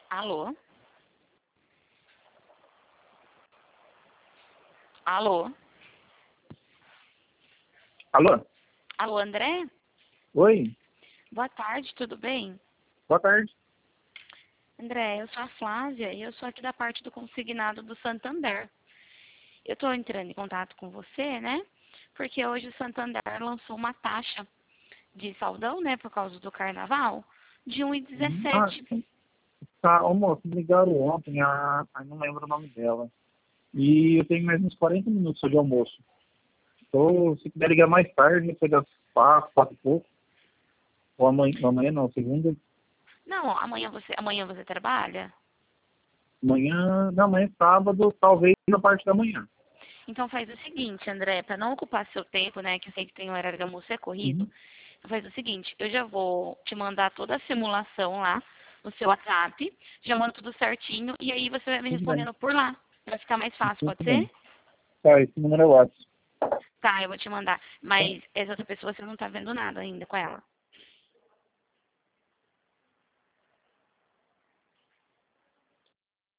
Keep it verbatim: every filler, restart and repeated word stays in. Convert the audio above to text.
Alô? Alô? Alô? Alô, André? Oi, Boa tarde, tudo bem? boa tarde. André, eu sou a Flávia e eu sou aqui da parte do consignado do Santander. Eu estou entrando em contato com você, né? Porque hoje o Santander lançou uma taxa de saldão, né, por causa do carnaval, de um vírgula Ah, dezessete. tá, ô moço, me ligaram ontem, a, a, não lembro o nome dela. E eu tenho mais uns quarenta minutos só de almoço. Então, se puder ligar mais tarde, depois das quatro, quatro e pouco, ou amanhã, amanhã não, segunda, Não, amanhã você, amanhã você trabalha? amanhã, não, amanhã é sábado, talvez na parte da manhã. Então faz o seguinte, André, para não ocupar seu tempo, né, que eu sei que tem o horário de almoço é corrido, Uhum. então faz o seguinte, eu já vou te mandar toda a simulação lá no seu WhatsApp, já mando tudo certinho e aí você vai me Tudo bem, respondendo por lá, para ficar mais fácil, tudo pode ser? bem. Tá, esse número é o WhatsApp. Tá, eu vou te mandar. Mas essa outra pessoa você não tá vendo nada ainda com ela.